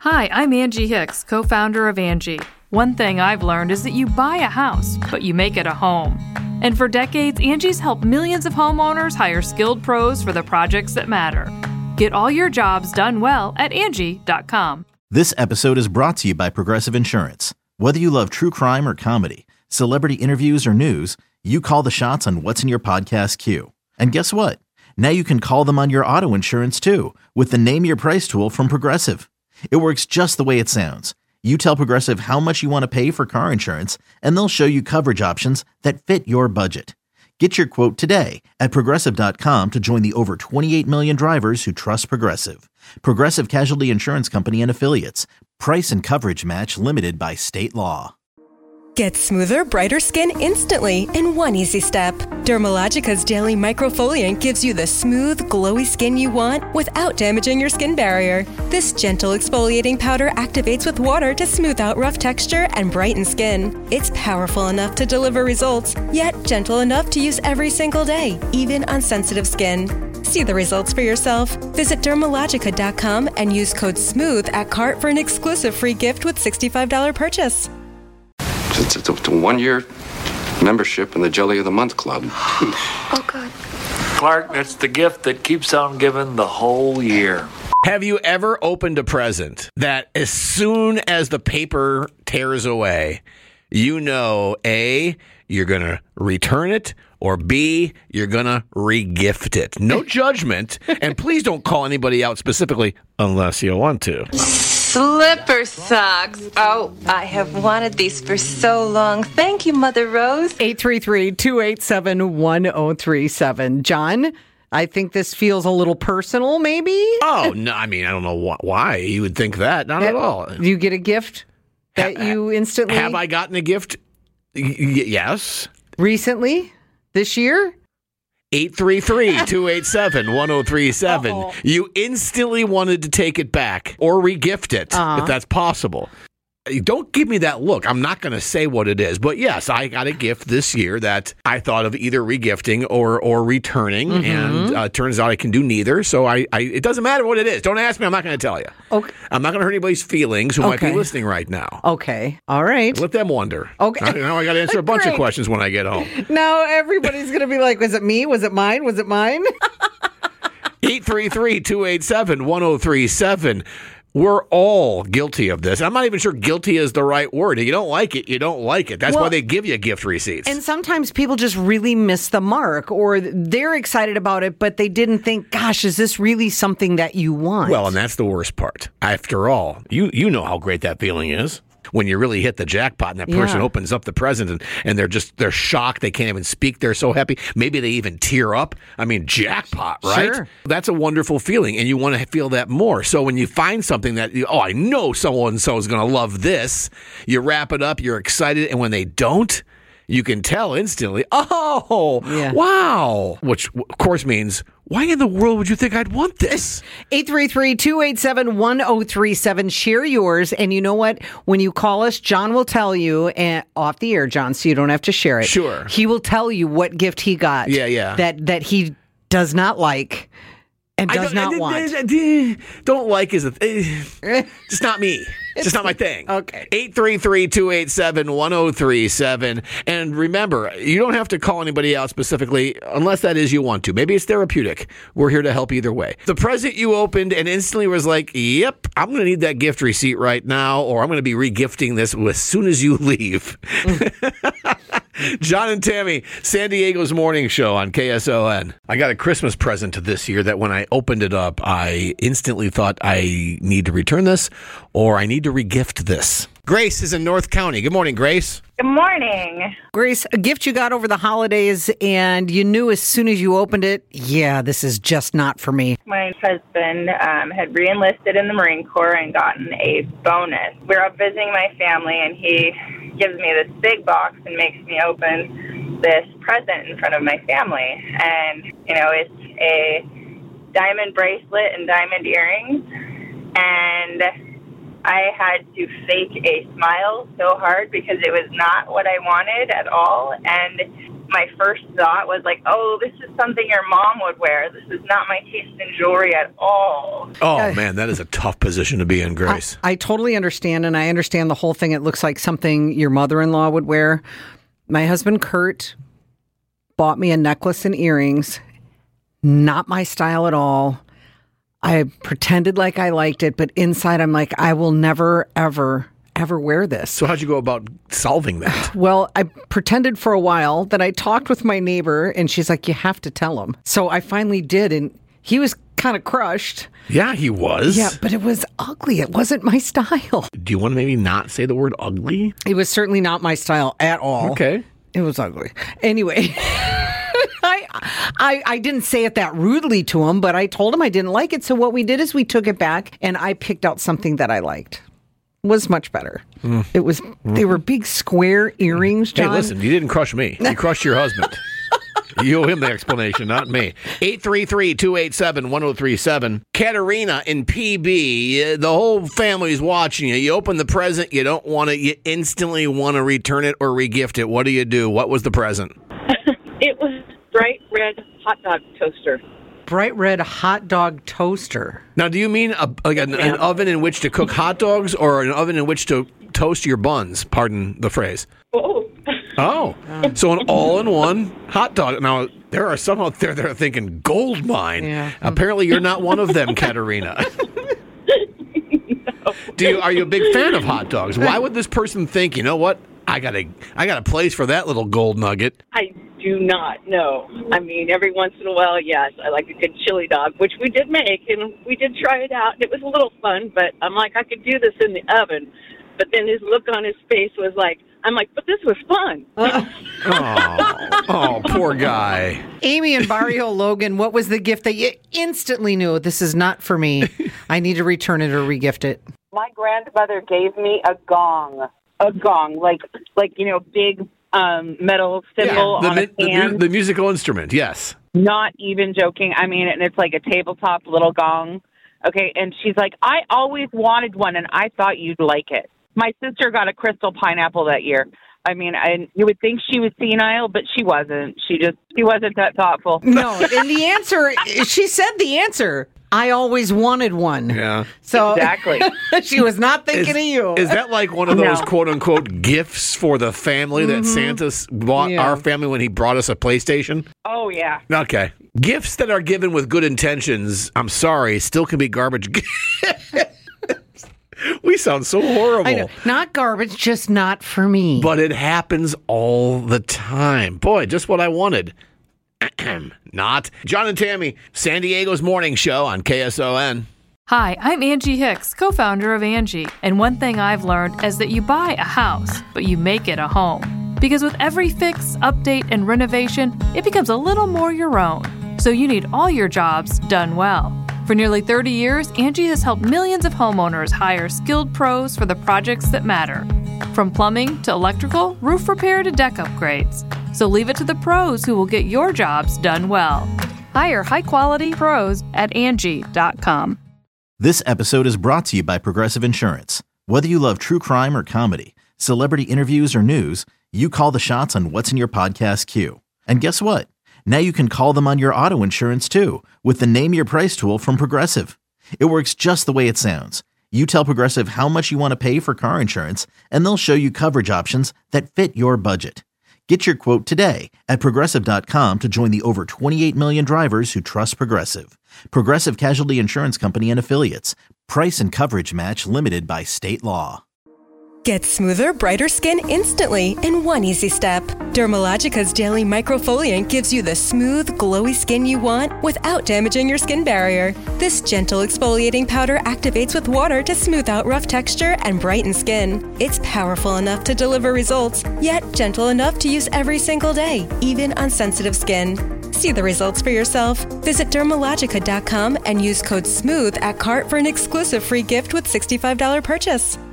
Hi, I'm Angie Hicks, co-founder of Angie. One thing I've learned is that you buy a house, but you make it a home. And for decades, Angie's helped millions of homeowners hire skilled pros for the projects that matter. Get all your jobs done well at Angie.com. This episode is brought to you by Progressive Insurance. Whether you love true crime or comedy, celebrity interviews or news, you call the shots on what's in your podcast queue. And guess what? Now you can call them on your auto insurance too with the Name Your Price tool from Progressive. It works just the way it sounds. You tell Progressive how much you want to pay for car insurance, and they'll show you coverage options that fit your budget. Get your quote today at Progressive.com to join the over 28 million drivers who trust Progressive. Progressive Casualty Insurance Company and Affiliates. Price and coverage match limited by state law. Get smoother, brighter skin instantly in one easy step. Dermalogica's daily microfoliant gives you the smooth, glowy skin you want without damaging your skin barrier. This gentle exfoliating powder activates with water to smooth out rough texture and brighten skin. It's powerful enough to deliver results, yet gentle enough to use every single day, even on sensitive skin. See the results for yourself. Visit Dermalogica.com and use code SMOOTH at cart for an exclusive free gift with $65 purchase. It's a 1-year membership in the Jelly of the Month Club. Oh, God. Clark, that's the gift that keeps on giving the whole year. Have you ever opened a present that as soon as the paper tears away, you know, A, you're going to return it, or B, you're going to re-gift it? No judgment, and please don't call anybody out specifically unless you want to. Slipper socks. Oh, I have wanted these for so long. Thank you, Mother Rose. 833-287-1037. John, I think this feels a little personal, maybe? Oh, no, I mean, I don't know why you would think that. Not at all. Do you get a gift that you instantly... Have I gotten a gift? Yes. Recently? This year? 833-287-1037. You instantly wanted to take it back or re-gift it, if that's possible. Don't give me that look. I'm not going to say what it is. But yes, I got a gift this year that I thought of either regifting or returning. Mm-hmm. And turns out I can do neither. So it doesn't matter what it is. Don't ask me. I'm not going to tell you. Okay. I'm not going to hurt anybody's feelings who might be listening right now. Okay. All right. Let them wonder. Okay. Now I got to answer a bunch of questions when I get home. Now everybody's going to be like, was it me? Was it mine? Was it mine? 833-287-1037. We're all guilty of this. I'm not even sure guilty is the right word. If you don't like it, you don't like it. That's why they give you gift receipts. And sometimes people just really miss the mark, or they're excited about it, but they didn't think, gosh, is this really something that you want? Well, and that's the worst part. After all, you know how great that feeling is. When you really hit the jackpot and that person opens up the present and they're shocked. They can't even speak. They're so happy. Maybe they even tear up. I mean, jackpot, right? Sure. That's a wonderful feeling, and you want to feel that more. So when you find something that, I know so-and-so is going to love this, you wrap it up, you're excited, and when they don't, you can tell instantly, wow. Which, of course, means, why in the world would you think I'd want this? 833-287-1037. Share yours. And you know what? When you call us, John will tell you, and off the air, John, so you don't have to share it. Sure. He will tell you what gift he got. Yeah. That he does not like and does not want. Don't like is just not me. It's just not my thing. Okay. 833-287-1037. And remember, you don't have to call anybody out specifically unless that is you want to. Maybe it's therapeutic. We're here to help either way. The present you opened and instantly was like, yep, I'm going to need that gift receipt right now, or I'm going to be re-gifting this as soon as you leave. John and Tammy, San Diego's morning show on KSON. I got a Christmas present this year that when I opened it up, I instantly thought I need to return this or I need to regift this. Grace is in North County. Good morning, Grace. Good morning. Grace, a gift you got over the holidays and you knew as soon as you opened it, this is just not for me. My husband had re-enlisted in the Marine Corps and gotten a bonus. We were up visiting my family and he gives me this big box and makes me open this present in front of my family. And, it's a diamond bracelet and diamond earrings. And I had to fake a smile so hard because it was not what I wanted at all. And my first thought was like, oh, this is something your mom would wear. This is not my taste in jewelry at all. Oh, man, that is a tough position to be in, Grace. I totally understand, and I understand the whole thing. It looks like something your mother-in-law would wear. My husband, Kurt, bought me a necklace and earrings. Not my style at all. I pretended like I liked it, but inside I'm like, I will never, ever wear this. So how'd you go about solving that? Well, I pretended for a while that I talked with my neighbor, and she's like, you have to tell him. So I finally did, and he was kind of crushed. Yeah, he was. Yeah, but it was ugly. It wasn't my style. Do you want to maybe not say the word ugly? It was certainly not my style at all. Okay. It was ugly. Anyway, I didn't say it that rudely to him, but I told him I didn't like it. So what we did is we took it back, and I picked out something that I liked. It was much better. It was. They were big square earrings, John. Hey, listen, you didn't crush me. You crushed your husband. You owe him the explanation, not me. 833-287-1037. Katerina in PB. The whole family's watching you. You open the present. You don't want it. You instantly want to return it or regift it. What do? What was the present? It was bright red hot dog toaster. Bright red hot dog toaster. Now, do you mean an oven in which to cook hot dogs or an oven in which to toast your buns? Pardon the phrase. Oh, so an all-in-one hot dog. Now, there are some out there that are thinking gold mine. Yeah. Apparently, you're not one of them, Katerina. No. Are you a big fan of hot dogs? Why would this person think, you know what? I got a place for that little gold nugget. I do not know. I mean, every once in a while, yes, I like a good chili dog, which we did make, and we did try it out. It was a little fun, but I'm like, I could do this in the oven. But then his look on his face was like, I'm like, but this was fun. Oh, poor guy. Amy and Barrio Logan, what was the gift that you instantly knew, this is not for me? I need to return it or regift it. My grandmother gave me a gong, like big metal cymbal on a can. The musical instrument, yes. Not even joking. I mean, and it's like a tabletop little gong. Okay, and she's like, I always wanted one, and I thought you'd like it. My sister got a crystal pineapple that year. I mean, you would think she was senile, but she wasn't. She wasn't that thoughtful. No, and the answer, she said the answer. I always wanted one. Yeah. So exactly. She was not thinking of you. Is that like one of those quote-unquote gifts for the family that Santa bought our family when he brought us a PlayStation? Oh, yeah. Okay. Gifts that are given with good intentions, I'm sorry, still can be garbage. We sound so horrible. I know. Not garbage, just not for me. But it happens all the time. Boy, just what I wanted. Not. John and Tammy, San Diego's morning show on KSON. Hi, I'm Angie Hicks, co-founder of Angie. And one thing I've learned is that you buy a house, but you make it a home. Because with every fix, update, and renovation, it becomes a little more your own. So you need all your jobs done well. For nearly 30 years, Angie has helped millions of homeowners hire skilled pros for the projects that matter. From plumbing to electrical, roof repair to deck upgrades. So leave it to the pros who will get your jobs done well. Hire high-quality pros at Angie.com. This episode is brought to you by Progressive Insurance. Whether you love true crime or comedy, celebrity interviews or news, you call the shots on what's in your podcast queue. And guess what? Now you can call them on your auto insurance too with the Name Your Price tool from Progressive. It works just the way it sounds. You tell Progressive how much you want to pay for car insurance, and they'll show you coverage options that fit your budget. Get your quote today at Progressive.com to join the over 28 million drivers who trust Progressive. Progressive Casualty Insurance Company and Affiliates. Price and coverage match limited by state law. Get smoother, brighter skin instantly in one easy step. Dermalogica's Daily Microfoliant gives you the smooth, glowy skin you want without damaging your skin barrier. This gentle exfoliating powder activates with water to smooth out rough texture and brighten skin. It's powerful enough to deliver results, yet gentle enough to use every single day, even on sensitive skin. See the results for yourself. Visit Dermalogica.com and use code SMOOTH at cart for an exclusive free gift with $65 purchase.